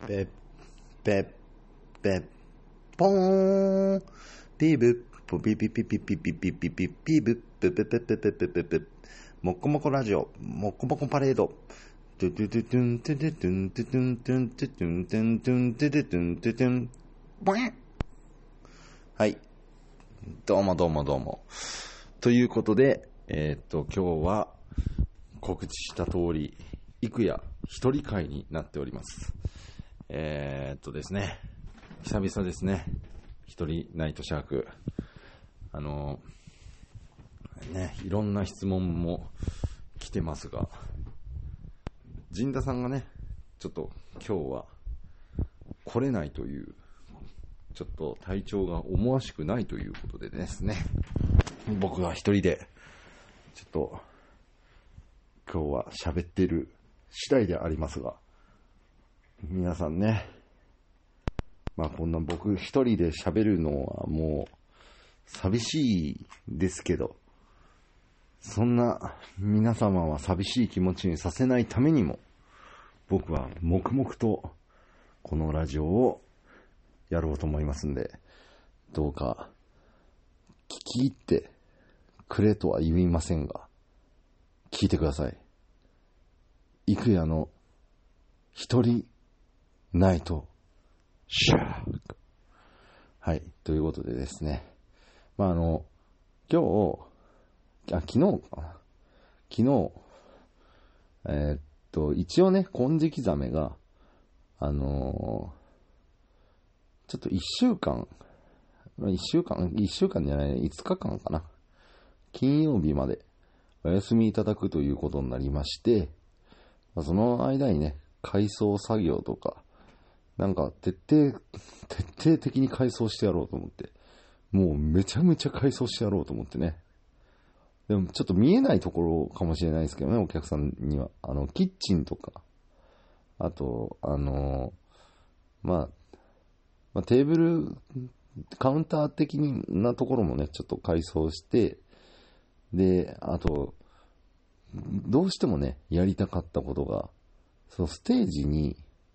ペッペッペッポーンピブポピピピピピピピピピピブププププププププもこもこラジオもこもこパレードトゥトゥトゥトゥントゥトゥトゥントゥトゥントゥントゥトゥントゥントゥントゥトゥトゥントゥトゥンボヤン。はい、どうもどうもどうもということで今日は告知した通り幾夜一人会になっております。ですね、久々ですね、一人ナイトシャーク。いろんな質問も来てますが、陣田さんがね、ちょっと今日は来れないという、ちょっと体調が思わしくないということでですね、僕は一人でちょっと今日は喋っている次第でありますが、皆さんね、こんな僕一人で喋るのはもう寂しいですけど、そんな皆様は寂しい気持ちにさせないためにも、僕は黙々とこのラジオをやろうと思いますんで、どうか聞き入ってくれとは言いませんが、聞いてください。幾夜の一人ナイトシャーク。はい、ということでですね、昨日かな、一応ね、金色ザメがちょっと1週間じゃない、5日間かな、金曜日までお休みいただくということになりまして、その間にね、改装作業とか、なんか徹底的に改装してやろうと思って、もうめちゃめちゃ改装してやろうと思ってね。でもちょっと見えないところかもしれないですけどね、お客さんには。キッチンとか、あと、テーブル、カウンター的なところもね、ちょっと改装して、で、あと、どうしてもね、やりたかったことが、そのステージに、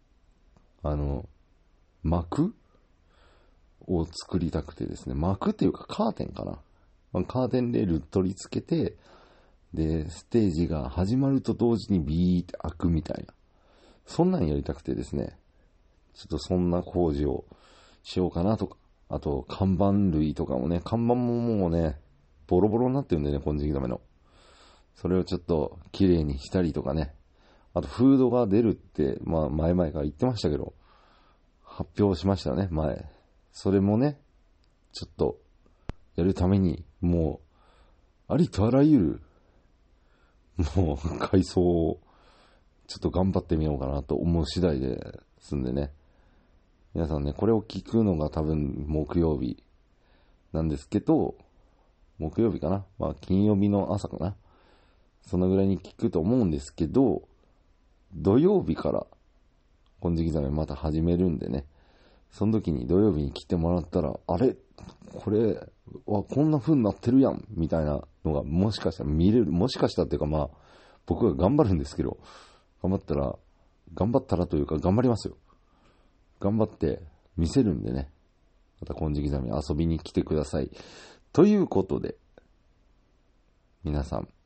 幕を作りたくてですね、幕っていうかカーテンかな。カーテンレール取り付けて、で、ステージが始まると同時にビーって開くみたいな。そんなんやりたくてですね、ちょっとそんな工事をしようかなとか、あと看板類とかもね、看板ももうね、ボロボロになってるんでね、金色ダメの。それをちょっと綺麗にしたりとかね、あとフードが出るって、前々から言ってましたけど、発表しましたね、前。それもね、ちょっとやるために、もう、ありとあらゆる、もう改装をちょっと頑張ってみようかなと思う次第ですんでね。皆さんね、これを聞くのが多分木曜日なんですけど、木曜日かな、金曜日の朝かな、そのぐらいに聞くと思うんですけど、土曜日から金色ザメまた始めるんでね、その時に土曜日に来てもらったら、あれこれはこんな風になってるやんみたいなのがもしかしたら見れる、もしかしたらっていうか、僕が頑張るんですけど、頑張ったらというか頑張りますよ。頑張って見せるんでね、また金色ザメ遊びに来てくださいということで、皆さん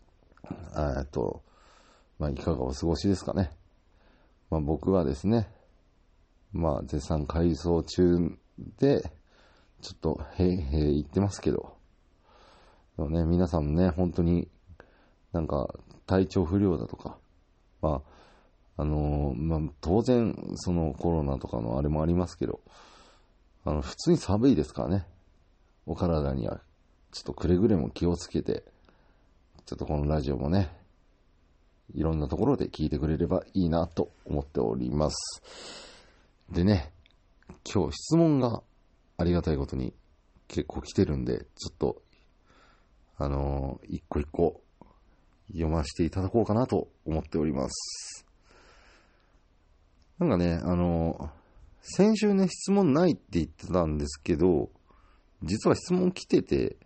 いかがお過ごしですかね。僕はですね、絶賛改装中で、ちょっと言ってますけど、でもね、皆さんね、本当になんか体調不良だとか、当然そのコロナとかのあれもありますけど、普通に寒いですからね、お体にはちょっとくれぐれも気をつけて、ちょっとこのラジオもね、いろんなところで聞いてくれればいいなと思っております。でね、今日質問がありがたいことに結構来てるんで、ちょっと一個一個読ませていただこうかなと思っております。なんかね、先週ね、質問ないって言ってたんですけど、実は質問来てて、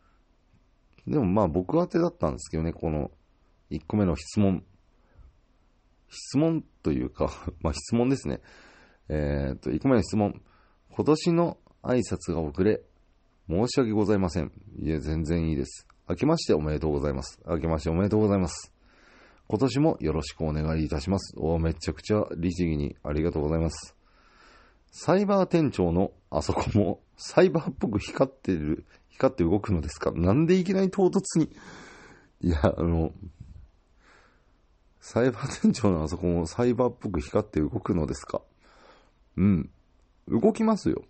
でも僕宛てだったんですけどね、この1個目の質問。 質問というか、まあ質問ですね。行く前の質問。今年の挨拶が遅れ、申し訳ございません。いえ、全然いいです。明けましておめでとうございます。明けましておめでとうございます。今年もよろしくお願いいたします。めちゃくちゃ律儀にありがとうございます。サイバー店長のあそこもサイバーっぽく光って動くのですか？なんでいきなり唐突に。いや、サイバー店長のあそこもサイバーっぽく光って動くのですか？うん。動きますよ。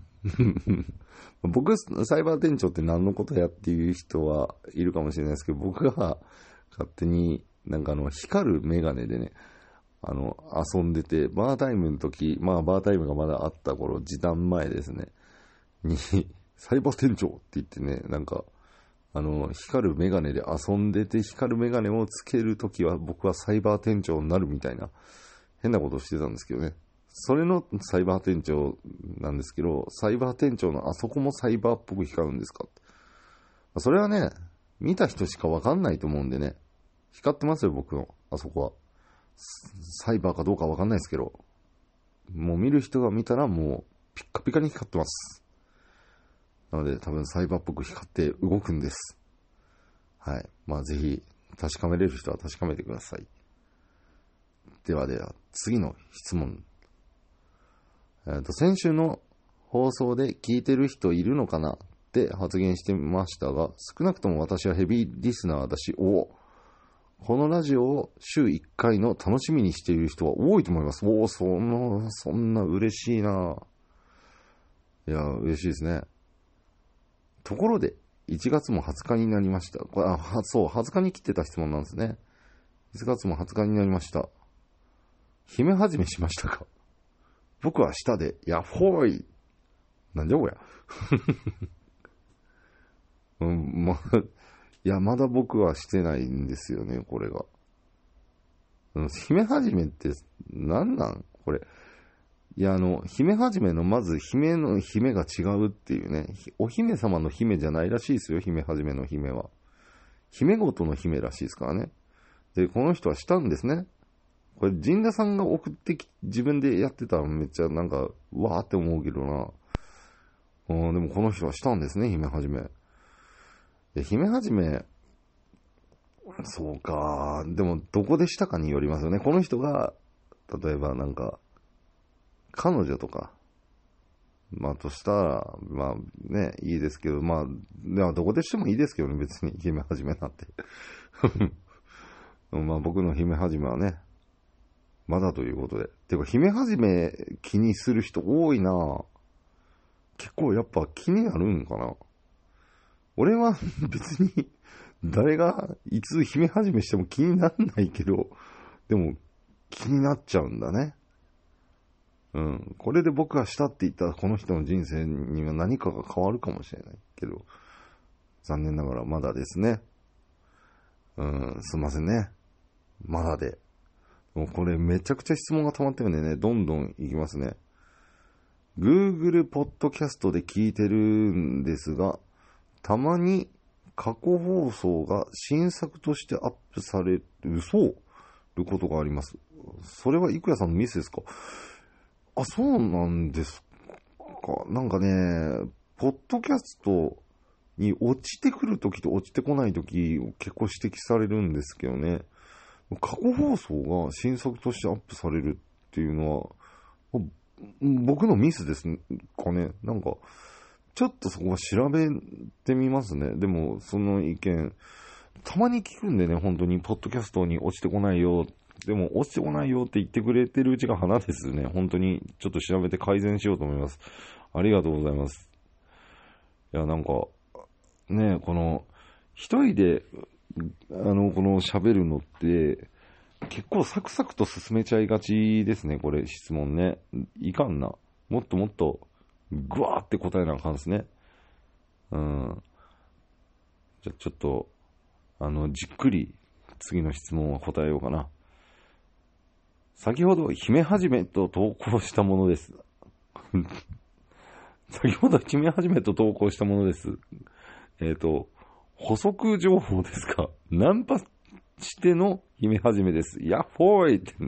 僕、サイバー店長って何のことやっていう人はいるかもしれないですけど、僕が勝手になんか光るメガネでね、遊んでて、バータイムの時、まあバータイムがまだあった頃、時短前ですね、に、サイバー店長って言ってね、なんか、光るメガネで遊んでて、光るメガネをつける時は僕はサイバー店長になるみたいな、変なことをしてたんですけどね。それのサイバー店長なんですけど、サイバー店長のあそこもサイバーっぽく光るんですかって。それはね、見た人しかわかんないと思うんでね、光ってますよ、僕の、あそこは。サイバーかどうかわかんないですけど、もう見る人が見たらもうピッカピカに光ってます。なので多分サイバーっぽく光って動くんです。はい。まあぜひ確かめれる人は確かめてください。では次の質問。先週の放送で聞いてる人いるのかなって発言してましたが、少なくとも私はヘビーリスナーだし、このラジオを週1回の楽しみにしている人は多いと思います。そんな嬉しいな。いや、嬉しいですね。ところで、1月も20日になりました。そう、20日に切ってた質問なんですね。1月も20日になりました。姫始めしましたか？僕は下で、やっほーい。なんじゃこりゃ。いや、まだ僕はしてないんですよね、これが。姫始めって何なんこれ。いや、姫始めのまず姫の姫が違うっていうね。お姫様の姫じゃないらしいですよ、姫始めの姫は。姫ごとの姫らしいですからね。で、この人はしたんですね。これ、陣田さんが送って自分でやってたらめっちゃなんか、わーって思うけどな。でもこの人はしたんですね、姫始め。姫始め、そうか。でも、どこでしたかによりますよね。この人が、例えばなんか、彼女とか、まあ、としたら、まあね、いいですけど、まあ、どこでしてもいいですけどね、別に、姫始めなんて。まあ、僕の姫始めはね、まだということで。てか、姫始め気にする人多いな。結構やっぱ気になるんかな。俺は別に、誰がいつ姫始めしても気にならないけど、でも気になっちゃうんだね。これで僕がしたって言ったらこの人の人生には何かが変わるかもしれないけど、残念ながらまだですね。すいませんね。まだで。もうこれめちゃくちゃ質問が溜まってるんでね、どんどんいきますね。Google ポッドキャストで聞いてるんですが、たまに過去放送が新作としてアップされることがあります。それは郁也さんのミスですか？そうなんですか。なんかね、ポッドキャストに落ちてくるときと落ちてこないときを結構指摘されるんですけどね。過去放送が新作としてアップされるっていうのは、僕のミスですかね。なんか、ちょっとそこは調べてみますね。でも、その意見、たまに聞くんでね、本当に、ポッドキャストに落ちてこないよ。でも、落ちてこないよって言ってくれてるうちが花ですね。本当に、ちょっと調べて改善しようと思います。ありがとうございます。いや、なんか、ね、この、一人で、この喋るのって、結構サクサクと進めちゃいがちですね、これ、質問ね。いかんな。もっともっと、ぐわーって答えなあかんですね。じゃ、ちょっと、じっくり、次の質問は答えようかな。先ほど、姫始めと投稿したものです。先ほど、姫始めと投稿したものです。補足情報ですか？ナンパしての姫はじめです。やっほーいって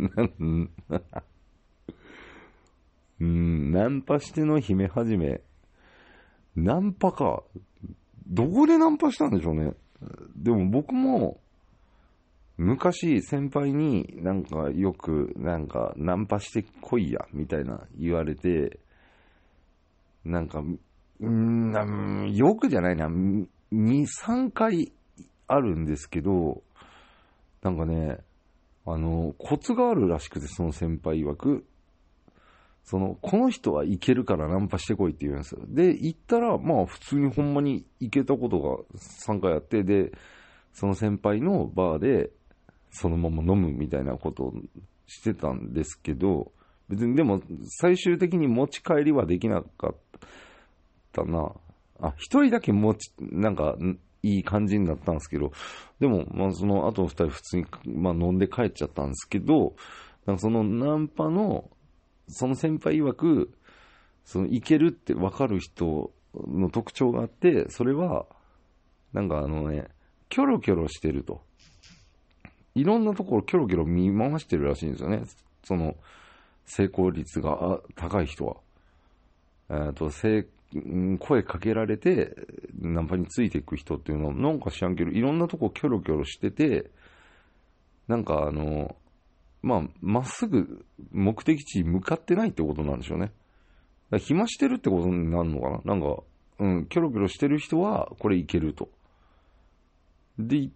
ナンパしての姫はじめ。ナンパか。どこでナンパしたんでしょうね。でも僕も、昔先輩になんかよくなんかナンパしてこいや、みたいな言われて、なんか、よくじゃないな、2、3回あるんですけど、なんかね、コツがあるらしくて、その先輩曰く、この人はいけるからナンパしてこいって言うんですよ。で、行ったら、まあ普通にほんまに行けたことが3回あって、で、その先輩のバーで、そのまま飲むみたいなことをしてたんですけど、別にでも最終的に持ち帰りはできなかったな。一人だけなんかいい感じになったんですけど、でも、まあその後の二人普通に、まあ飲んで帰っちゃったんですけど、なんかそのナンパの、その先輩曰く、いけるって分かる人の特徴があって、それは、なんかキョロキョロしてると。いろんなところキョロキョロ見回してるらしいんですよね。成功率が高い人は。声かけられて、ナンパについていく人っていうのは、なんか知らんけど、いろんなとこキョロキョロしてて、なんかまあ、まっすぐ目的地に向かってないってことなんでしょうね。だから暇してるってことになるのかな。なんか、キョロキョロしてる人は、これいけると。で言って、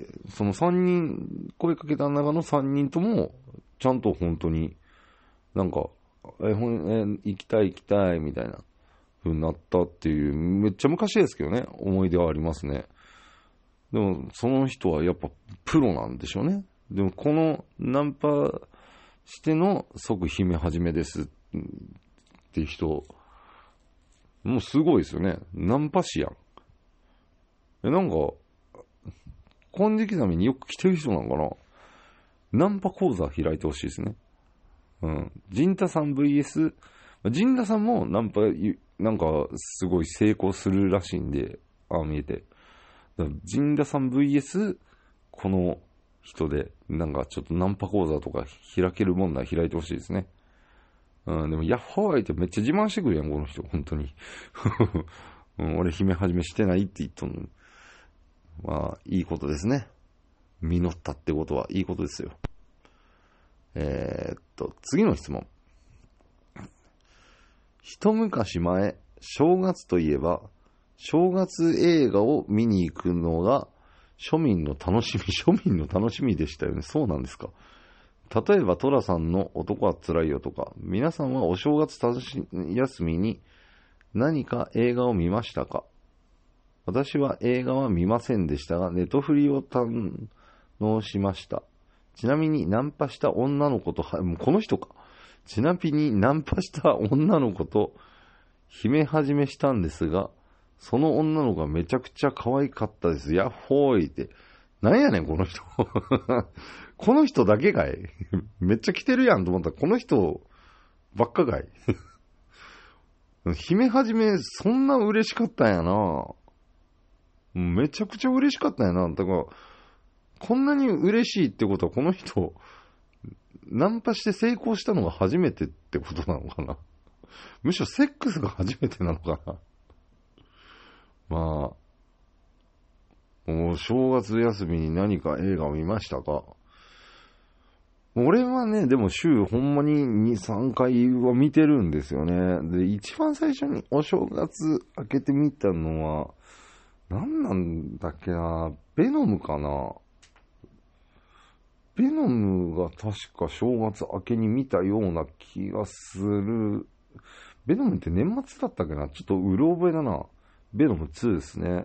その3人、声かけた中の3人とも、ちゃんと本当に、なんか、行きたい、みたいな、風になったっていう、めっちゃ昔ですけどね、思い出はありますね。でも、その人はやっぱプロなんでしょうね。でも、このナンパしての即姫はじめですっていう人、もうすごいですよね。ナンパ師やん。なんか、金色刻みによく来てる人なのかな。ナンパ講座開いてほしいですね。陣太さん VS、陣太さんもナンパ、なんかすごい成功するらしいんで、見えて。陣太さん VS、この人で、なんかちょっとナンパ講座とか開けるもんなら開いてほしいですね。でも、ヤッホーイってめっちゃ自慢してくるやん、この人、本当に。俺、姫はじめしてないって言っとんのに。まあ、いいことですね。実ったってことはいいことですよ。次の質問。一昔前、正月といえば、正月映画を見に行くのが庶民の楽しみでしたよね。そうなんですか。例えば、トラさんの男は辛いよとか、皆さんはお正月休みに何か映画を見ましたか？私は映画は見ませんでしたが、ネトフリを堪能しました。ちなみにナンパした女の子と、もうこの人か。ちなみにナンパした女の子と姫始めしたんですが、その女の子がめちゃくちゃ可愛かったです。やっほーいって。なんやねん、この人。この人だけかい。めっちゃ来てるやんと思ったら、この人ばっかかい。姫はじめ、そんな嬉しかったんやな。めちゃくちゃ嬉しかったんやな。だから、こんなに嬉しいってことは、この人、ナンパして成功したのが初めてってことなのかな。むしろセックスが初めてなのかな。まあ、お正月休みに何か映画を見ましたか？俺はね、でも週ほんまに2、3回は見てるんですよね。で、一番最初にお正月明けて見たのは、何なんだっけな、ベノムかな。ベノムが確か正月明けに見たような気がする。ベノムって年末だったっけな、ちょっとうろ覚えだな。ベノム2ですね。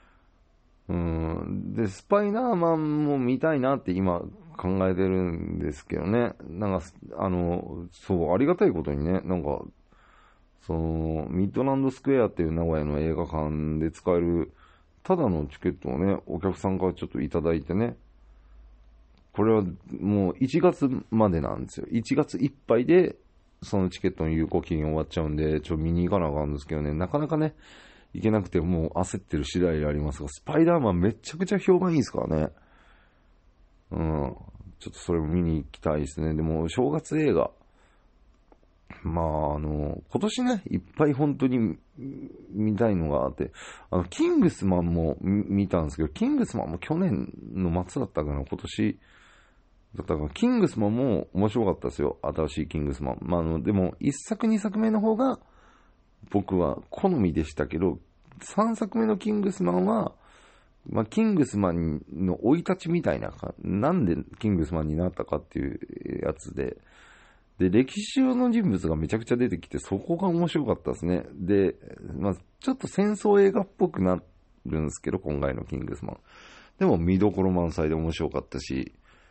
で、スパイダーマンも見たいなって今考えてるんですけどね。なんか、そう、ありがたいことにね、なんか、ミッドランドスクエアっていう名古屋の映画館で使える、ただのチケットをね、お客さんからちょっといただいてね、これはもう1月までなんですよ。1月いっぱいで、そのチケットの有効期限終わっちゃうんで、見に行かなあかんんですけどね、なかなかね、行けなくてもう焦ってる次第でありますが、スパイダーマンめちゃくちゃ評判いいですからね。 うん。ちょっとそれも見に行きたいですね。でも、正月映画。まあ、今年ね、いっぱい本当に見たいのがあって、キングスマンも見たんですけど、キングスマンも去年の末だったかな、今年だったかな、キングスマンも面白かったですよ、新しいキングスマン。まあ、でも、1作2作目の方が僕は好みでしたけど、3作目のキングスマンは、まあ、キングスマンの生い立ちみたいな、なんでキングスマンになったかっていうやつで、歴史上の人物がめちゃくちゃ出てきて、そこが面白かったですね。で、まあ、ちょっと戦争映画っぽくなるんですけど、今回のキングスマン。でも見どころ満載で面白かったし、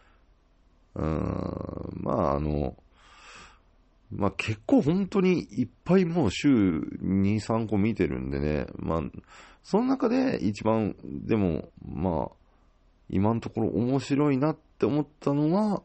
まあまあ結構本当にいっぱいもう週2、3個見てるんでね、まあ、その中で一番、でも、まあ、今のところ面白いなって思ったのは、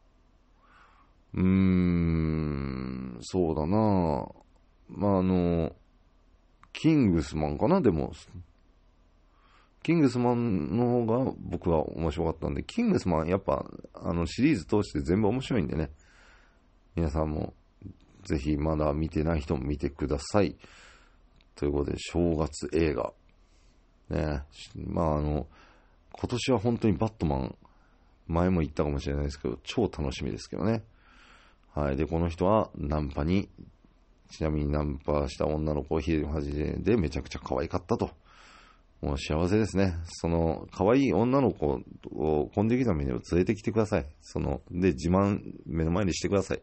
そうだな、まあキングスマンかな、でも。キングスマンの方が僕は面白かったんで、キングスマンやっぱ、シリーズ通して全部面白いんでね。皆さんも、ぜひまだ見てない人も見てください。ということで、正月映画。ね。まあ今年は本当にバットマン、前も言ったかもしれないですけど、超楽しみですけどね。はい。で、この人はナンパに、ちなみにナンパした女の子をヒデはじでめちゃくちゃ可愛かったと。もう幸せですね。その、可愛い女の子をコンデギザメに連れてきてください。で、自慢目の前にしてください。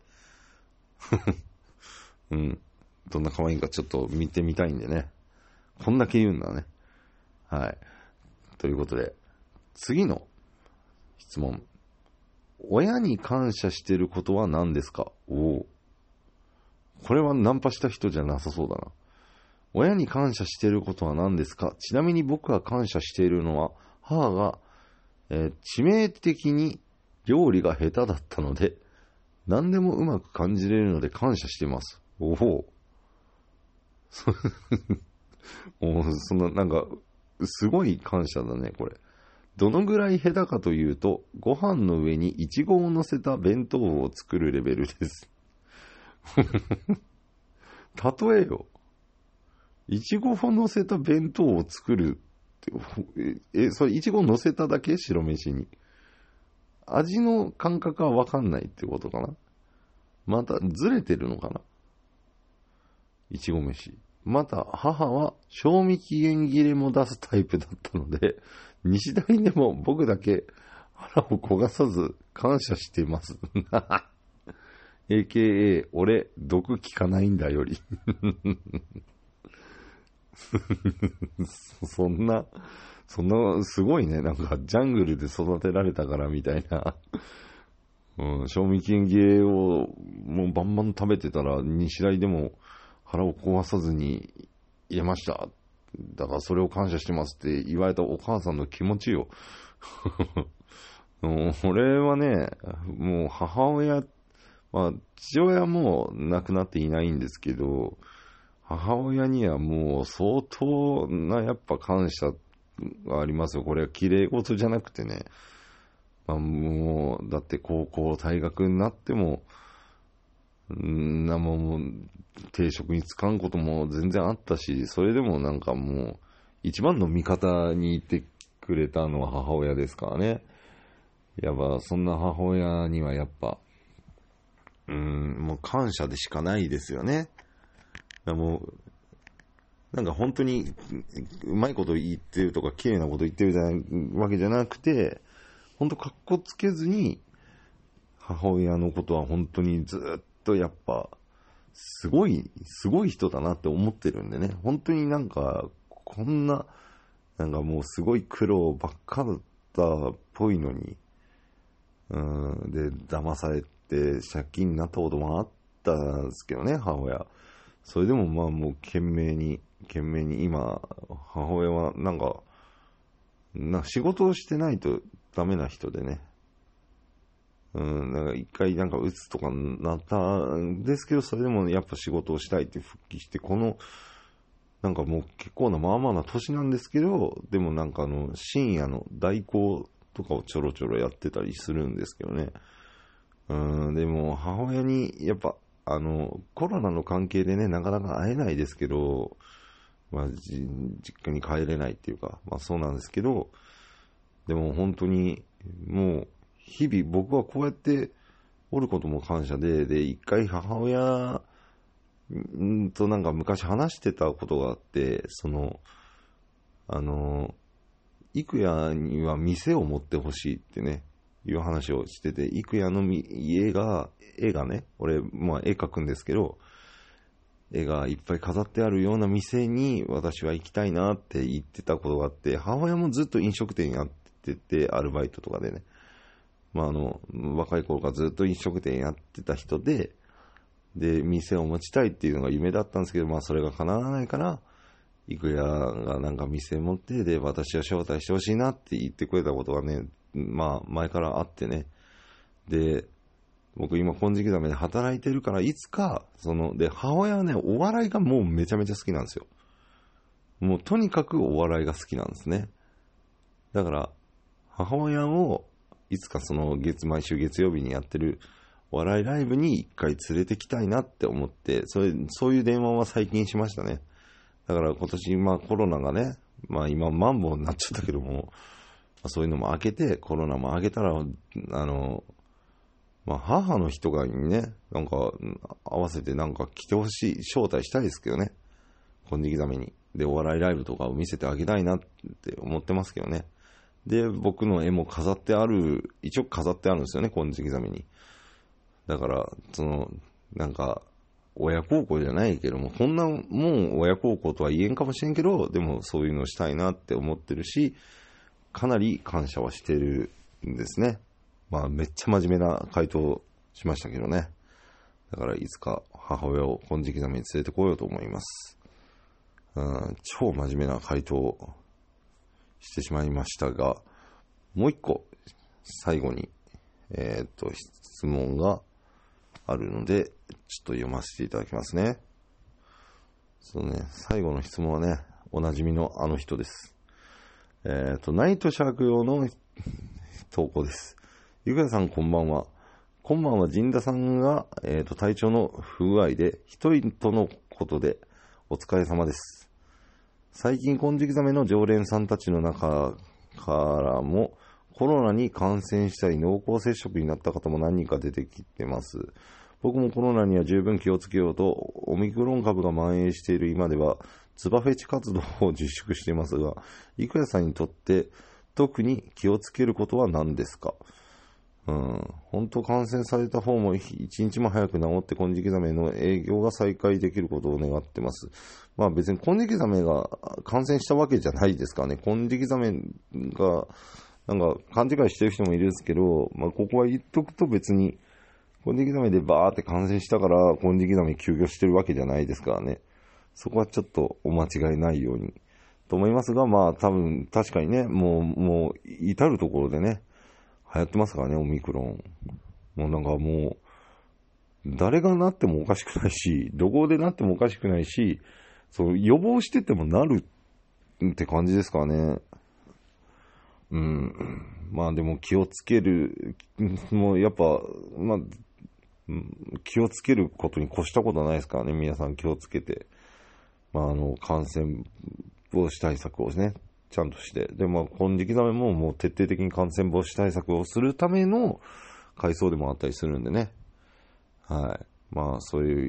うん。どんな可愛いかちょっと見てみたいんでね。こんだけ言うんだね。はい。ということで、次の質問。親に感謝していることは何ですか？これはナンパした人じゃなさそうだな。親に感謝していることは何ですか？ちなみに僕が感謝しているのは、母が、致命的に料理が下手だったので、何でもうまく感じれるので感謝しています。そんな、なんか、すごい感謝だね、これ。どのぐらい下手かというと、ご飯の上にイチゴを乗せた弁当を作るレベルです。例えよ。いちごを乗せた弁当を作るって、それいちご乗せただけ？白飯に。味の感覚はわかんないってことかな？またずれてるのかな？いちご飯。また母は賞味期限切れも出すタイプだったので、西大でも僕だけ腹を焦がさず感謝しています。AKA 俺毒効かないんだより。そんな、すごいね。なんか、ジャングルで育てられたからみたいな。賞味期限切れをもうバンバン食べてたら、西大でも腹を壊さずに入れました。だからそれを感謝してますって言われたお母さんの気持ちよ。俺はね、もう母親、まあ、父親も亡くなっていないんですけど、母親にはもう相当なやっぱ感謝がありますよ。これは綺麗事じゃなくてね。まあ、もう、だって高校、大学になっても、もう定職に就かんことも全然あったし、それでもなんかもう、一番の味方にいてくれたのは母親ですからね。やっぱ、そんな母親にはやっぱ、もう感謝でしかないですよね。もう、なんか本当にうまいこと言ってるとか綺麗なこと言ってるわけじゃなくて、本当かっこつけずに母親のことは本当にずっとやっぱすごい人だなって思ってるんでね。本当になんかこんななんかもうすごい苦労ばっかだったっぽいのに、で騙されて借金になったこともあったんですけどね、母親。それでもまあもう懸命に今、母親はなんか仕事をしてないとダメな人でね。なんか一回なんか鬱とかなったんですけど、それでもやっぱ仕事をしたいって復帰して、なんかもう結構なまあまあな年なんですけど、でもなんか深夜の代行とかをちょろちょろやってたりするんですけどね。でも母親にやっぱコロナの関係でね、なかなか会えないですけど、実家に帰れないっていうか、そうなんですけど、でも本当にもう日々僕はこうやっておることも感謝で、一回母親となんか昔話してたことがあって、幾谷には店を持ってほしいってね、いう話をしてて、幾谷の絵がね、俺、絵描くんですけど、絵がいっぱい飾ってあるような店に私は行きたいなって言ってたことがあって、母親もずっと飲食店やってて、アルバイトとかでね、若い頃からずっと飲食店やってた人で、店を持ちたいっていうのが夢だったんですけど、それが叶わないから、幾谷がなんか店持って、私を招待してほしいなって言ってくれたことがね、前からあってね。で、僕今金色ザメで働いてるから、いつか、母親はね、お笑いがもうめちゃめちゃ好きなんですよ。もうとにかくお笑いが好きなんですね。だから、母親を、いつか毎週月曜日にやってるお笑いライブに一回連れてきたいなって思って、そういう電話は最近しましたね。だから今年、コロナがね、今マンボウになっちゃったけども、そういうのも明けて、コロナも明けたら、母の日とかにね、なんか、合わせてなんか来てほしい、招待したいですけどね。金色ザメに。で、お笑いライブとかを見せてあげたいなって思ってますけどね。で、僕の絵も一応飾ってあるんですよね、金色ザメに。だから、なんか、親孝行じゃないけども、こんなもん親孝行とは言えんかもしれんけど、でもそういうのしたいなって思ってるし、かなり感謝はしてるんですね。めっちゃ真面目な回答しましたけどね。だからいつか母親を金色ザメに連れてこようと思います。超真面目な回答をしてしまいましたが、もう一個最後に、質問があるので、ちょっと読ませていただきますね。最後の質問はね、おなじみのあの人です。ナイトシャーク用の投稿です。ゆかやさんこんばんは。今晩は陣田さんが、体調の不具合で一人とのことでお疲れ様です。最近金色ザメの常連さんたちの中からもコロナに感染したり濃厚接触になった方も何人か出てきてます。僕もコロナには十分気をつけようとオミクロン株が蔓延している今ではツバフェチ活動を自粛していますが、いくやさんにとって特に気をつけることは何ですか？本当感染された方も一日も早く治って金色ザメの営業が再開できることを願ってます。別に金色ザメが感染したわけじゃないですからね。金色ザメがなんか勘違いしてる人もいるんですけど、ここは言っとくと別に金色ザメでバーって感染したから金色ザメ休業してるわけじゃないですからね。そこはちょっとお間違いないようにと思いますが、多分確かにね、もう至るところでね、流行ってますからね、オミクロン。もう、誰がなってもおかしくないし、どこでなってもおかしくないし、予防しててもなるって感じですからね。でも気をつける、もうやっぱ、気をつけることに越したことはないですからね、皆さん気をつけて。感染防止対策をね、ちゃんとして。で、金色ザメももう徹底的に感染防止対策をするための海藻でもあったりするんでね。はい。そういう、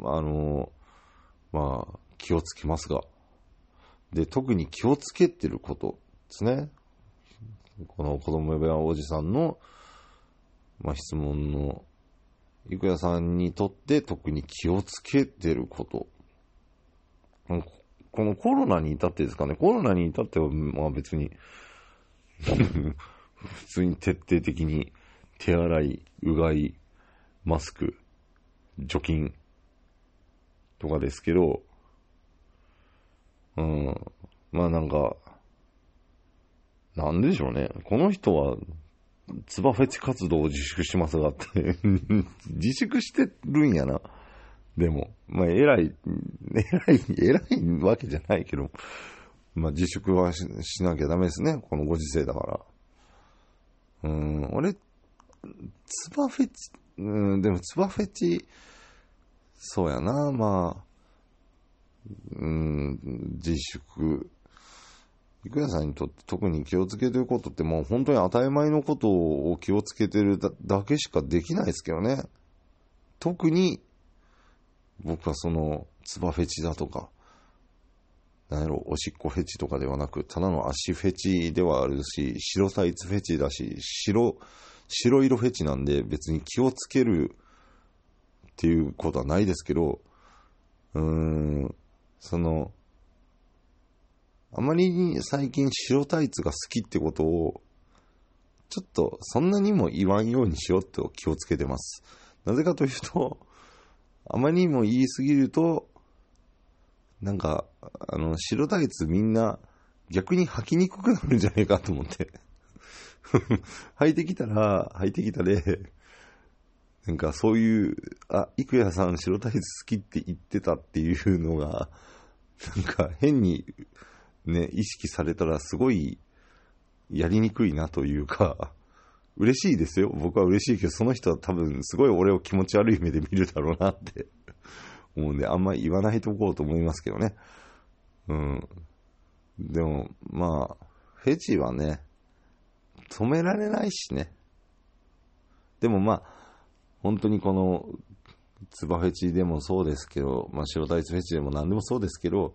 気をつけますが。で、特に気をつけてることですね。この子供部屋おじさんの、質問の、いくやさんにとって特に気をつけてること。このコロナに至ってですかね。コロナに至っては、別に普通に徹底的に手洗い、うがい、マスク、除菌とかですけど、なんでしょうね。この人は、ツバフェチ活動を自粛してますがって自粛してるんやな。でも、偉いわけじゃないけど、自粛はしなきゃダメですね。このご時世だから。 俺、ツバフェチ、でもツバフェチ、そうやな、まあ、自粛。郁弥さんにとって特に気をつけてることって、もう本当に当たり前のことを気をつけてるだけしかできないですけどね。特に、僕はその、ツバフェチだとか、なんやろ、おしっこフェチとかではなく、ただの足フェチではあるし、白タイツフェチだし、白色フェチなんで、別に気をつけるっていうことはないですけど、その、あまりに最近白タイツが好きってことを、ちょっとそんなにも言わんようにしようと気をつけてます。なぜかというと、あまりにも言いすぎると、なんか、白タイツみんな逆に履きにくくなるんじゃないかと思って。履いてきたで、なんかそういう、郁弥さん白タイツ好きって言ってたっていうのが、なんか変にね、意識されたらすごいやりにくいなというか、嬉しいですよ。僕は嬉しいけど、その人は多分すごい俺を気持ち悪い目で見るだろうなって思うんで、あんまり言わないとこうと思いますけどね。でも、まあ、フェチはね、止められないしね。でもまあ、本当にこの、ツバフェチでもそうですけど、まあ白タイツフェチでも何でもそうですけど、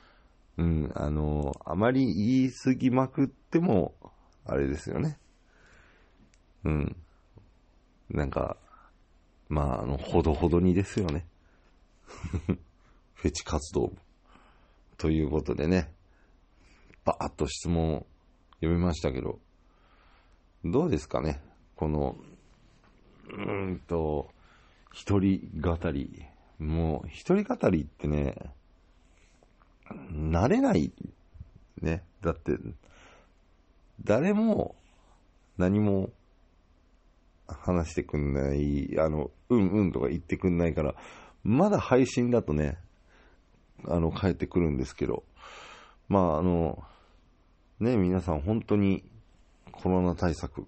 あまり言い過ぎまくっても、あれですよね。なんか、まあ、ほどほどにですよね。フェチ活動ということでね、バーッと質問を読みましたけど、どうですかね、この、一人語り。もう、一人語りってね、慣れない。ね。だって、誰も何も話してくんない、とか言ってくんないから、まだ配信だとね、帰ってくるんですけど、まあ、ね、皆さん本当にコロナ対策、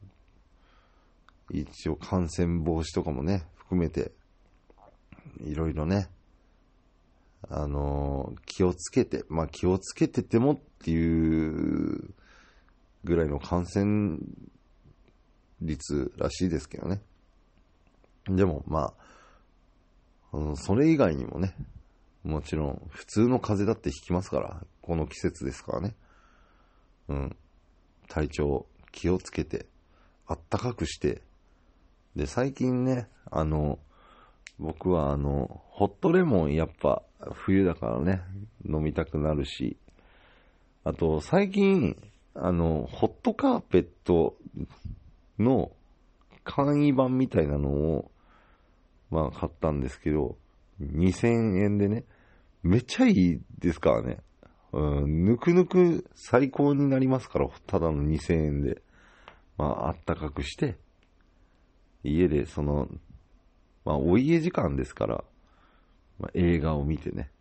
一応感染防止とかもね、含めて、いろいろね、気をつけて、まあ気をつけててもっていうぐらいの感染率らしいですけどね。でもまあ、それ以外にもね、もちろん普通の風邪だってひきますから、この季節ですからね。体調気をつけて、あったかくして、で、最近ね、僕はホットレモンやっぱ冬だからね、飲みたくなるし、あと最近、ホットカーペットの簡易版みたいなのを、まあ買ったんですけど、2000円でね、めっちゃいいですからね。ぬくぬく最高になりますから、ただの2000円で。まあ、あったかくして、家でまあ、お家時間ですから、まあ、映画を見てね、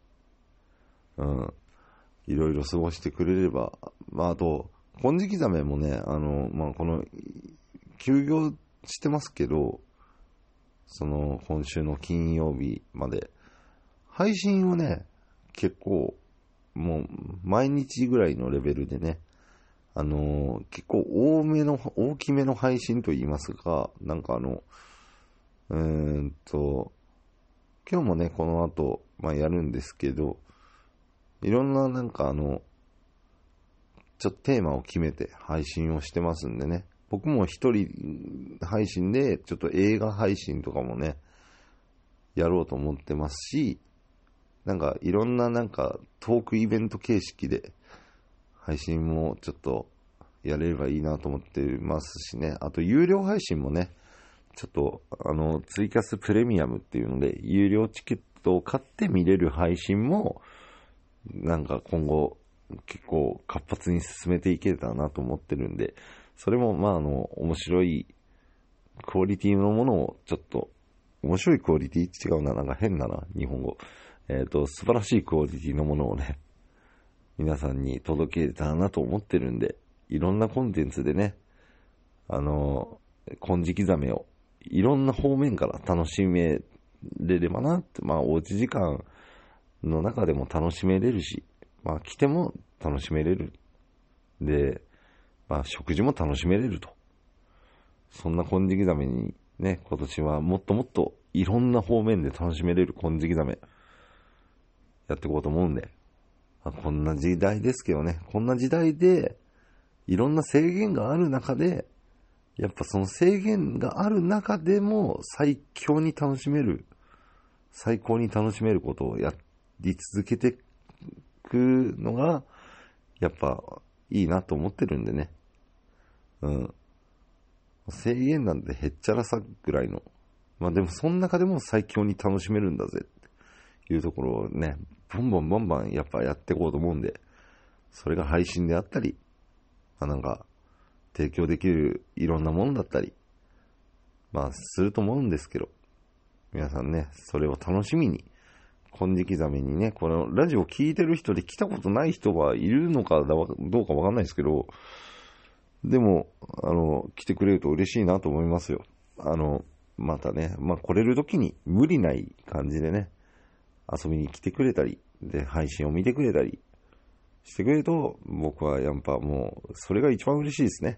いろいろ過ごしてくれれば、まあ、あと、金色ザメもね、まあ、休業してますけど、今週の金曜日まで、配信をね、結構、もう、毎日ぐらいのレベルでね、結構大きめの配信と言いますか、なんか今日もね、この後、まあやるんですけど、いろんななんかちょっとテーマを決めて配信をしてますんでね、僕も一人配信で、ちょっと映画配信とかもね、やろうと思ってますし、なんかいろんななんかトークイベント形式で配信もちょっとやれればいいなと思ってますしね。あと有料配信もね、ちょっとツイキャスプレミアムっていうので有料チケットを買って見れる配信もなんか今後結構活発に進めていけたらなと思ってるんで、それもまあ面白いクオリティのものをちょっと面白いクオリティ違うな、なんか変だな日本語。素晴らしいクオリティのものをね、皆さんに届けれたらなと思ってるんで、いろんなコンテンツでね、 金色ザメをいろんな方面から楽しめれればなって、おうち時間の中でも楽しめれるし、来ても楽しめれる。で、食事も楽しめれると。そんな金色ザメにね、今年はもっともっといろんな方面で楽しめれる金色ザメ、やっていこうと思うんで、こんな時代ですけどね、こんな時代で、いろんな制限がある中で、やっぱその制限がある中でも最高に楽しめることをやり続けていくのが、やっぱいいなと思ってるんでね。制限なんてへっちゃらさぐらいの。でもその中でも最強に楽しめるんだぜっていうところをね、バンバンやっぱやっていこうと思うんで、それが配信であったり、提供できるいろんなものだったり、すると思うんですけど、皆さんね、それを楽しみに、金色ザメにね、このラジオ聞いてる人で来たことない人はいるのかどうかわかんないですけど、でも、来てくれると嬉しいなと思いますよ。またね、来れる時に無理ない感じでね、遊びに来てくれたり、で、配信を見てくれたりしてくれると、僕はやっぱもう、それが一番嬉しいですね。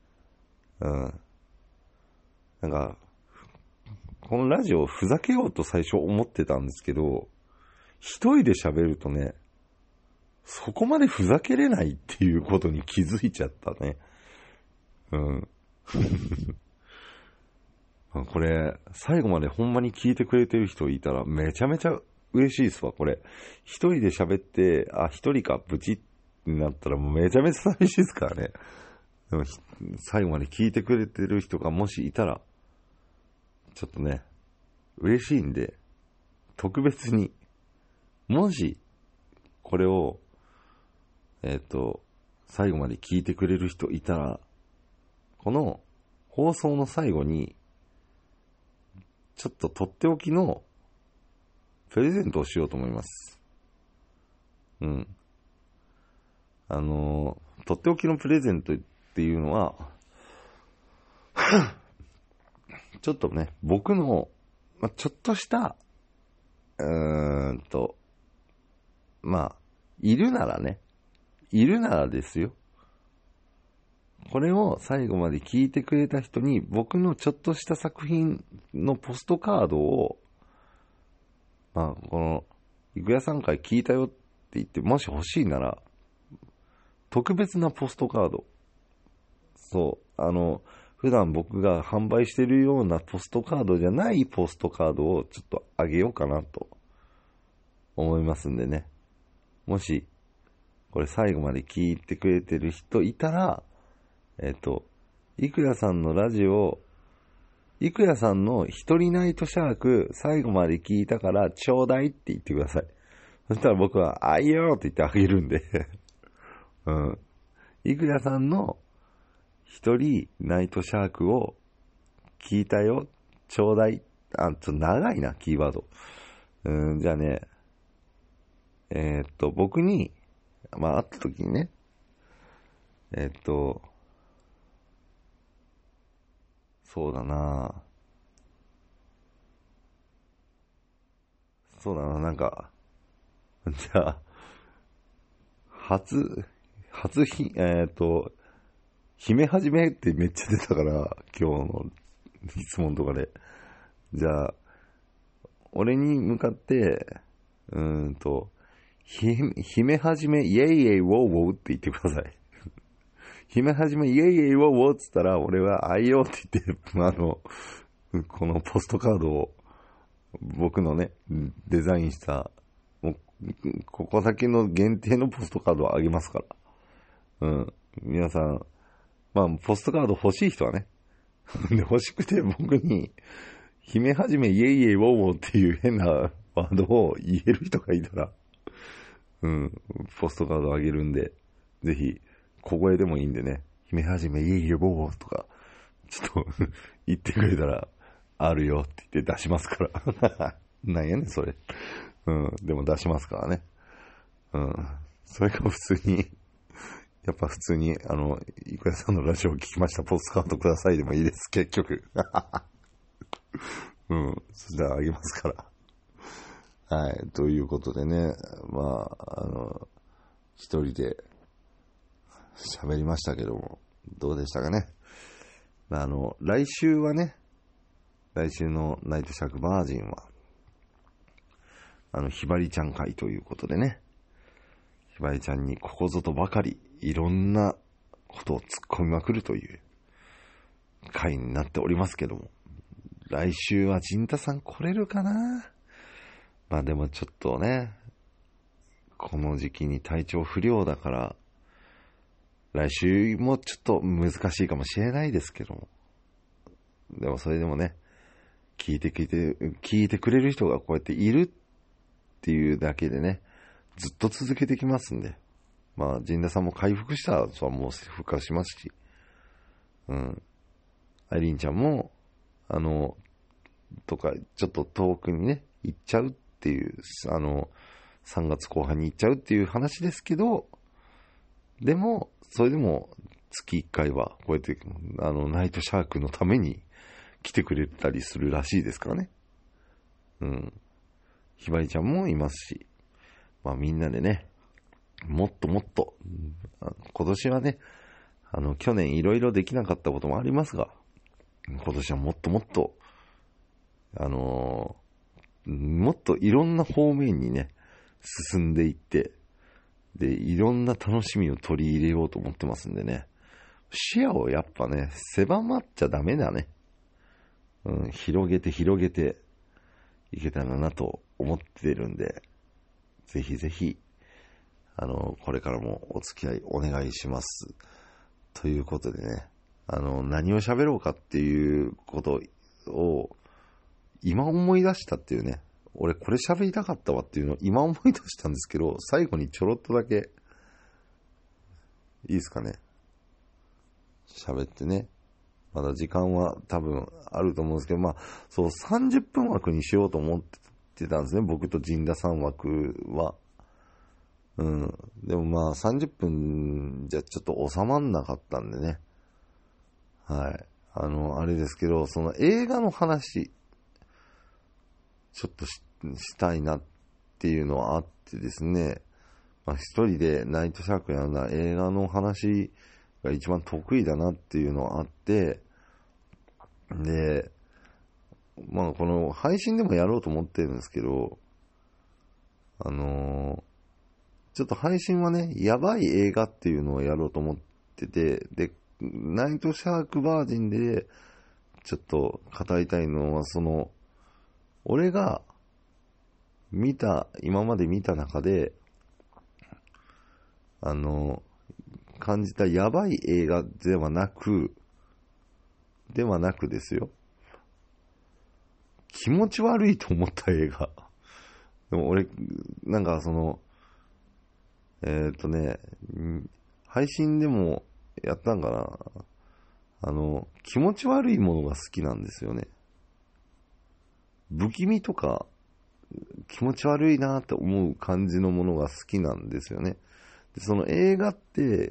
このラジオをふざけようと最初思ってたんですけど、一人で喋るとね、そこまでふざけれないっていうことに気づいちゃったね。これ、最後までほんまに聞いてくれてる人いたらめちゃめちゃ嬉しいですわ、これ。一人で喋って、一人かブチになったらもうめちゃめちゃ寂しいですからね。でも最後まで聞いてくれてる人がもしいたら、ちょっとね、嬉しいんで、特別に、もし、これを、最後まで聞いてくれる人いたら、この放送の最後に、ちょっととっておきのプレゼントをしようと思います。とっておきのプレゼントっていうのは、ちょっとね、僕の、ちょっとした、いるならですよ。これを最後まで聞いてくれた人に、僕のちょっとした作品のポストカードを、この、いくやさん会聞いたよって言って、もし欲しいなら、特別なポストカード。そう、普段僕が販売してるようなポストカードじゃないポストカードをちょっとあげようかなと思いますんでね。もし、これ最後まで聞いてくれてる人いたら、いくやさんのラジオ、いくやさんの一人ナイトシャーク最後まで聞いたからちょうだいって言ってください。そしたら僕は、いいよって言ってあげるんで。いくやさんの一人ナイトシャークを聞いたよ、ちょうだい。ちょっと長いな、キーワード。じゃあね、僕に、会った時にね、そうだな、じゃあ、姫はじめってめっちゃ出たから、今日の質問とかで。じゃあ、俺に向かって、姫はじめイェイイェイウォーウォーって言ってください。姫はじめイェイイェイウォーウォーって言ったら、俺は愛用って言って、このポストカードを、僕のね、デザインした、もうここ先の限定のポストカードをあげますから。皆さん、ポストカード欲しい人はね、で欲しくて僕に、姫はじめイェイイェイウォーウォーっていう変なワードを言える人がいたら、ポストカードあげるんで、ぜひ、小声でもいいんでね、姫はじめイェイイェイウォーウォーとか、ちょっと言ってくれたら、あるよって言って出しますから。なんやねん、それ。でも出しますからね。それか普通に、 やっぱ普通に、いくやさんのラジオを聞きました。ポストカードくださいでもいいです、結局。うん。そしたらあげますから。はい。ということでね、まあ、一人で喋りましたけども、どうでしたかね。来週はね、来週のナイトシャークバージンは、ひばりちゃん会ということでね、ひばりちゃんにここぞとばかりいろんなことを突っ込みまくるという回になっておりますけども、来週は陣太さん来れるかな。まあでもちょっとね、この時期に体調不良だから、来週もちょっと難しいかもしれないですけども、でもそれでもね、聞いてくれる人がこうやっているっていうだけでね、ずっと続けてきますんで、まあ陣田さんも回復したらそれはもう復活しますし、アイリンちゃんもとかちょっと遠くにね行っちゃうっていう3月後半に行っちゃうっていう話ですけど、でもそれでも月1回はこうやってナイトシャークのために来てくれたりするらしいですからね。ひばりちゃんもいますし、まあみんなでね、もっともっと、今年はね、去年いろいろできなかったこともありますが、今年はもっともっと、もっといろんな方面にね、進んでいって、で、いろんな楽しみを取り入れようと思ってますんでね、視野をやっぱね、狭まっちゃダメだね。広げていけたらなと思ってるんで、ぜひぜひ、これからもお付き合いお願いします。ということでね、何を喋ろうかっていうことを、今思い出したっていうね、俺これ喋りたかったわっていうのを今思い出したんですけど、最後にちょろっとだけ、いいですかね。喋ってね。まだ時間は多分あると思うんですけど、まあ、そう、30分枠にしようと思ってたんですね。僕と陣田さん枠は。でもまあ、30分じゃちょっと収まんなかったんでね。はい。あれですけど、その映画の話、ちょっとしたいなっていうのはあってですね。まあ、一人でナイトシャークやるな映画の話が一番得意だなっていうのはあって、で、まあこの配信でもやろうと思ってるんですけど、ちょっと配信はね、やばい映画っていうのをやろうと思ってて、で、ナイトシャークバージンでちょっと語りたいのは、俺が今まで見た中で、感じたやばい映画ではなくですよ。気持ち悪いと思った映画。でも俺、なんか配信でもやったんかな。気持ち悪いものが好きなんですよね。不気味とか、気持ち悪いなって思う感じのものが好きなんですよね。でその映画って、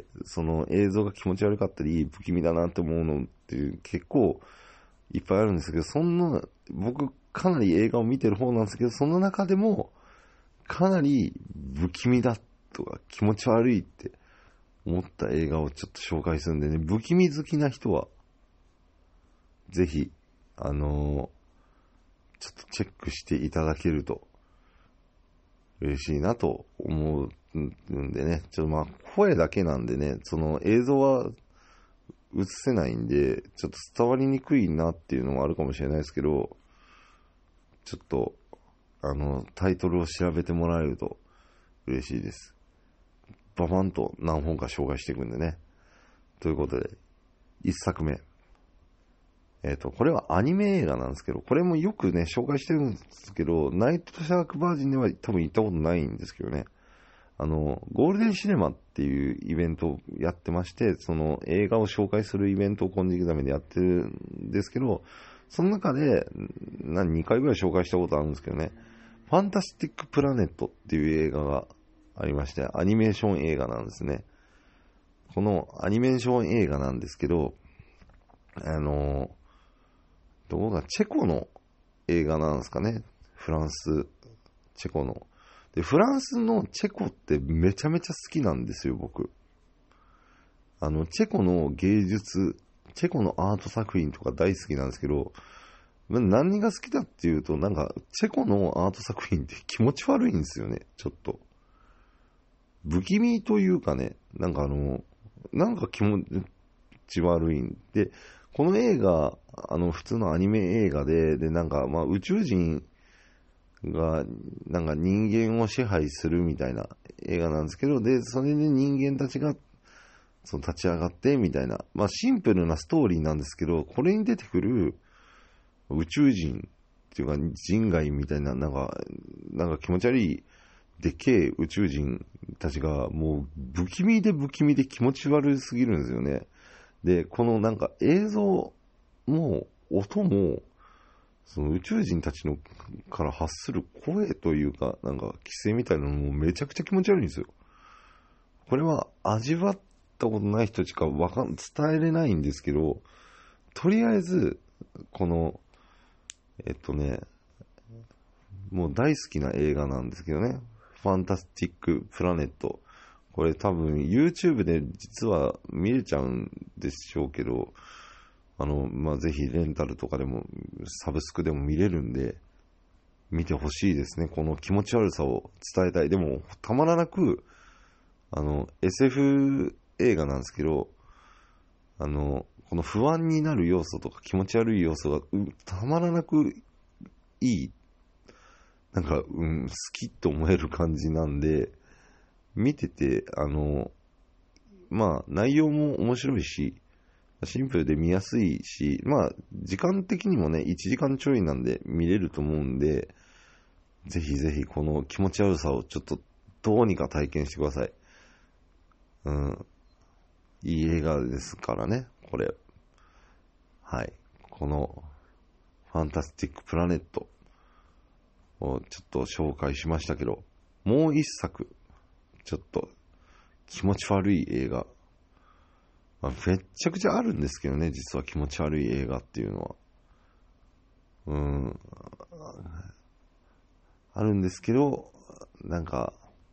その映像が気持ち悪かったり、不気味だなって思うのって結構いっぱいあるんですけど、僕かなり映画を見てる方なんですけど、その中でもかなり不気味だとか気持ち悪いって思った映画をちょっと紹介するんでね、不気味好きな人は、ぜひ、ちょっとチェックしていただけると嬉しいなと思うんでね、ちょっとまあ声だけなんでね、その映像は映せないんで、ちょっと伝わりにくいなっていうのもあるかもしれないですけど、ちょっと、タイトルを調べてもらえると嬉しいです。ババンと何本か紹介していくんでね。ということで、一作目。これはアニメ映画なんですけど、これもよくね、紹介してるんですけど、ナイトシャークバージンでは多分行ったことないんですけどね。ゴールデンシネマっていうイベントをやってまして、その映画を紹介するイベントを金色ザメでやってるんですけど、その中で、2回ぐらい紹介したことあるんですけどね、ファンタスティックプラネットっていう映画がありまして、アニメーション映画なんですね。 このアニメーション映画なんですけど、どこがチェコの映画なんですかね。フランス、チェコの。で、フランスのチェコってめちゃめちゃ好きなんですよ、僕。チェコの芸術、チェコのアート作品とか大好きなんですけど、何が好きだっていうと、なんか、チェコのアート作品って気持ち悪いんですよね、ちょっと。不気味というかね、なんかなんか気持ち悪いんで、この映画、普通のアニメ映画で、なんか、まあ、宇宙人が、なんか人間を支配するみたいな映画なんですけど、で、それで人間たちが、立ち上がって、みたいな、まあ、シンプルなストーリーなんですけど、これに出てくる宇宙人っていうか人外みたいな、なんか気持ち悪い、でけえ宇宙人たちが、もう、不気味で気持ち悪すぎるんですよね。で、このなんか映像も音も、その宇宙人たちのから発する声というか、なんか規制みたいなのもめちゃくちゃ気持ち悪いんですよ。これは味わったことない人しか伝えれないんですけど、とりあえず、この、もう大好きな映画なんですけどね。ファンタスティックプラネット。これ多分 YouTube で実は見れちゃうんでしょうけど、まあ、ぜひレンタルとかでもサブスクでも見れるんで、見てほしいですね。この気持ち悪さを伝えたい。でも、たまらなく、SF 映画なんですけど、この不安になる要素とか気持ち悪い要素がたまらなくいい、なんか、好きと思える感じなんで、見てて、まあ、内容も面白いし、シンプルで見やすいし、まあ、時間的にもね、1時間ちょいなんで見れると思うんで、ぜひぜひこの気持ち悪さをちょっとどうにか体験してください。いい映画ですからね、これ。はい。この、ファンタスティックプラネットをちょっと紹介しましたけど、もう一作、ちょっと気持ち悪い映画、まあ、めっちゃくちゃあるんですけどね、実は気持ち悪い映画っていうのは。あるんですけど、なんか、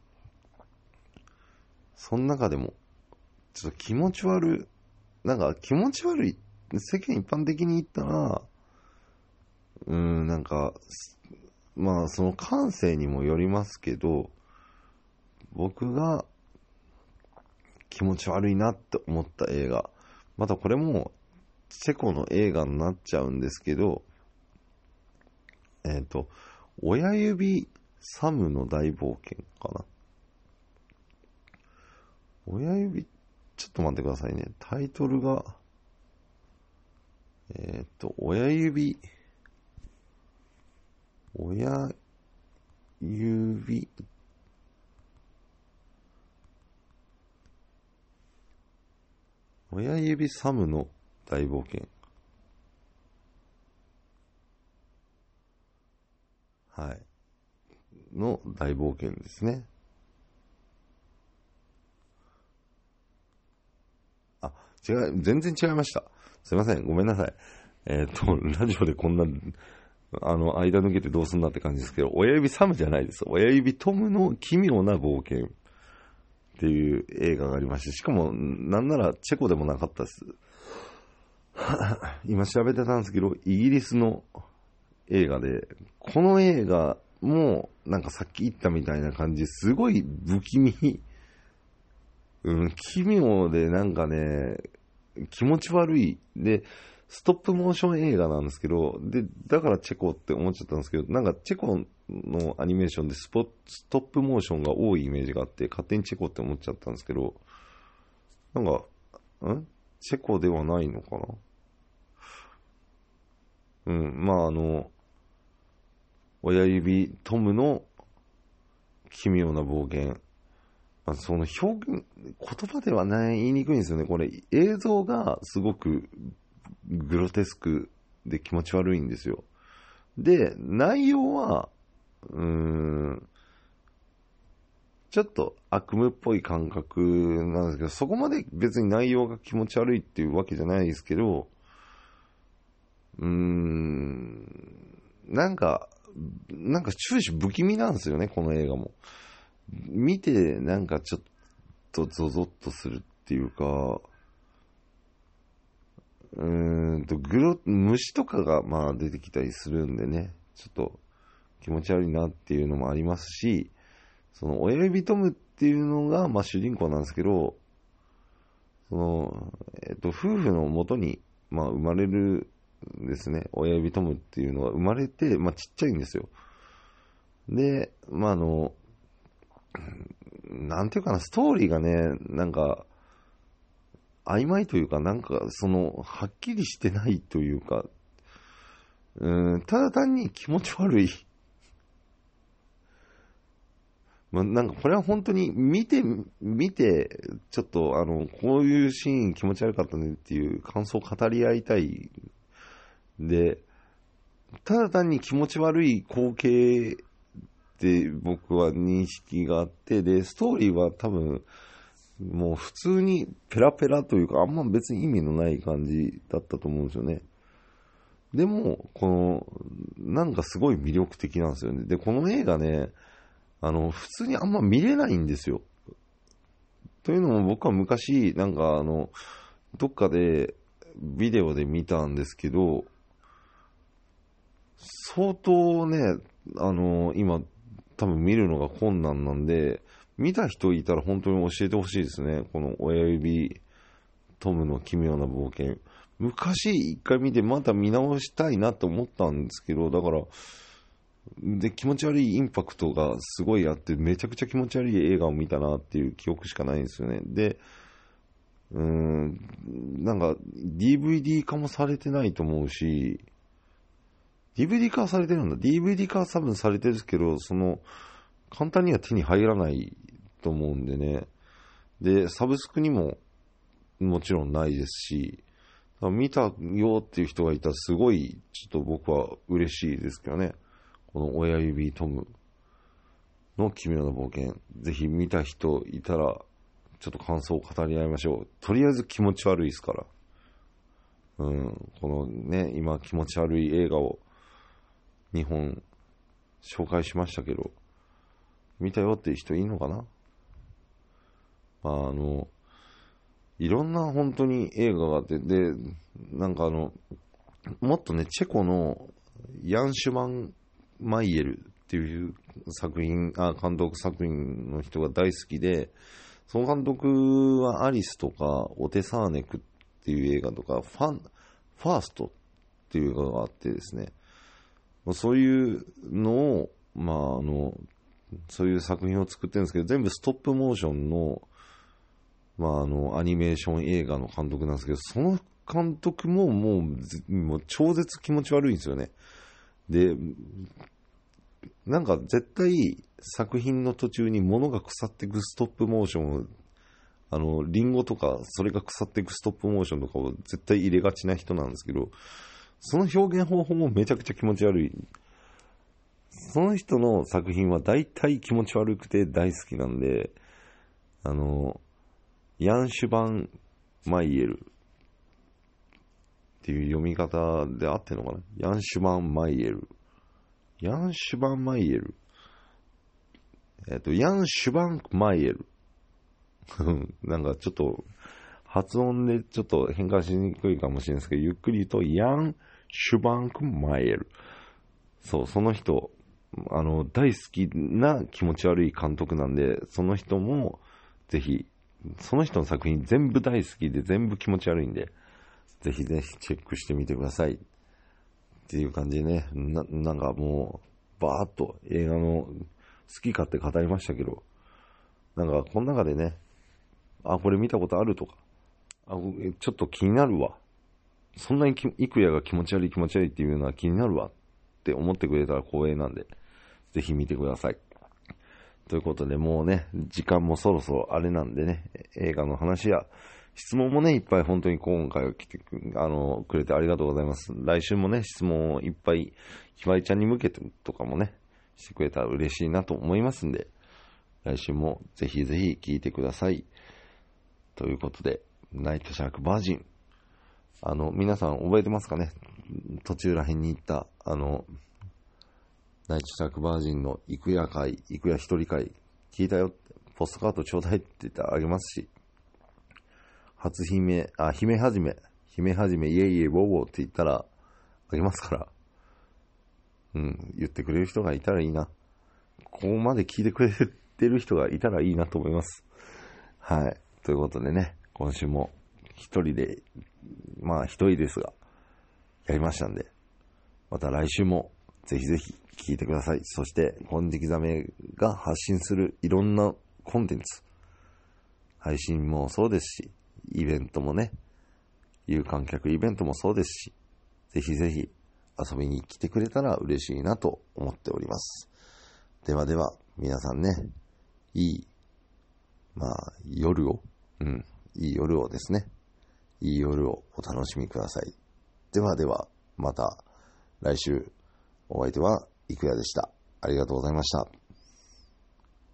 その中でも、ちょっと気持ち悪い、なんか気持ち悪い、世間一般的に言ったら、なんか、まあその感性にもよりますけど、僕が気持ち悪いなって思った映画、またこれもチェコの映画になっちゃうんですけど、親指サムの大冒険かな。親指、ちょっと待ってくださいね。タイトルが、親指、親指、親指サムの大冒険。はい。の大冒険ですね。あ、違う、全然違いました。すいません、ごめんなさい。ラジオでこんな、間抜けてどうすんなって感じですけど、親指サムじゃないです。親指トムの奇妙な冒険っていう映画がありまして、しかも、なんならチェコでもなかったです。今調べてたんですけど、イギリスの映画で、この映画も、なんかさっき言ったみたいな感じ、すごい不気味、奇妙でなんかね、気持ち悪い。で、ストップモーション映画なんですけど、で、だからチェコって思っちゃったんですけど、なんかチェコのアニメーションでストップモーションが多いイメージがあって、勝手にチェコって思っちゃったんですけど、なんか、チェコではないのかな。まあ親指トムの奇妙な冒険。まあ、その表現、言葉では言いにくいんですよね。これ、映像がすごくグロテスクで気持ち悪いんですよ。で、内容は、ちょちょっと悪夢っぽい感覚なんですけど、そこまで別に内容が気持ち悪いっていうわけじゃないですけど、なんか終始不気味なんですよね、この映画も。見て、なんかちょっとゾゾッとするっていうか、虫とかがまあ出てきたりするんでね、ちょっと気持ち悪いなっていうのもありますし、その親指トムっていうのがまあ主人公なんですけど、その、夫婦のもとにまあ生まれるんですね。親指トムっていうのは生まれて、まあちっちゃいんですよ。で、まあなんていうかな、ストーリーがね、なんか、曖昧というか、なんか、はっきりしてないというか、ただ単に気持ち悪い。まあ、なんか、これは本当に見て、ちょっと、こういうシーン気持ち悪かったねっていう感想を語り合いたい。で、ただ単に気持ち悪い光景って僕は認識があって、で、ストーリーは多分、もう普通にペラペラというか、あんま別に意味のない感じだったと思うんですよね。でも、なんかすごい魅力的なんですよね。で、この映画ね、普通にあんま見れないんですよ。というのも僕は昔、なんかどっかでビデオで見たんですけど、相当ね、今多分見るのが困難なんで、見た人いたら本当に教えてほしいですね。この親指トムの奇妙な冒険。昔一回見てまた見直したいなと思ったんですけど、だから、で、気持ち悪いインパクトがすごいあって、めちゃくちゃ気持ち悪い映画を見たなっていう記憶しかないんですよね。で、なんか DVD 化もされてないと思うし、DVD 化はされてるんだ。DVD 化は多分されてるけど、簡単には手に入らないと思うんでね。で、サブスクにももちろんないですし、見たよっていう人がいたらすごい、ちょっと僕は嬉しいですけどね。この親指トムの奇妙な冒険。ぜひ見た人いたら、ちょっと感想を語り合いましょう。とりあえず気持ち悪いですから。このね、今気持ち悪い映画を2本紹介しましたけど、見たよっていう人いいのかな。いろんな本当に映画があって、で、なんかもっとね、チェコのヤン・シュマン・マイエルっていう監督作品の人が大好きで、その監督はアリスとか、オテサーネクっていう映画とか、ファーストっていう映画があってですね、そういうのを、そういう作品を作ってるんですけど、全部ストップモーションの、アニメーション映画の監督なんですけど、その監督ももう超絶気持ち悪いんですよね。で、なんか絶対作品の途中に物が腐っていくストップモーションを、リンゴとかそれが腐っていくストップモーションとかを絶対入れがちな人なんですけど、その表現方法もめちゃくちゃ気持ち悪い。その人の作品は大体気持ち悪くて大好きなんで、ヤンシュバン・マイエルっていう読み方で合ってるのかな。ヤンシュバン・マイエル。ヤンシュバン・マイエル。ヤンシュバン・マイエル。なんかちょっと発音でちょっと変換しにくいかもしれないですけど、ゆっくり言うと、ヤン・シュバンク・マイエル。そう、その人、大好きな気持ち悪い監督なんで、その人も、ぜひ、その人の作品全部大好きで全部気持ち悪いんで、ぜひぜひチェックしてみてください。っていう感じでね、なんかもう、バーっと映画の好き勝手語りましたけど、なんかこの中でね、これ見たことあるとか、ちょっと気になるわ。そんなに幾夜が気持ち悪いっていうのは気になるわって思ってくれたら光栄なんで、ぜひ見てください。ということで、もうね、時間もそろそろあれなんでね、映画の話や質問もね、いっぱい本当に今回は来てくれてありがとうございます。来週もね、質問をいっぱい、ひばりちゃんに向けてとかもね、してくれたら嬉しいなと思いますんで、 来週もぜひぜひ聞いてください。ということで、ナイトシャークバージン。皆さん覚えてますかね？途中ら辺に行った、ナイトシャークバージンのイクヤ一人会、聞いたよって、ポストカードちょうだいって言ってあげますし、姫はじめ、イエイエイウォーウォーって言ったらあげますから、言ってくれる人がいたらいいな。ここまで聞いてくれてる人がいたらいいなと思います。はい。ということでね、今週も一人ですが、やりましたんで、また来週もぜひぜひ聞いてください。そして、金色ザメが発信するいろんなコンテンツ、配信もそうですし、イベントもね、有観客イベントもそうですし、ぜひぜひ遊びに来てくれたら嬉しいなと思っております。ではでは、皆さんね、いい夜をですね、いい夜をお楽しみください。ではでは、また来週、お相手はイクヤでした。ありがとうございました。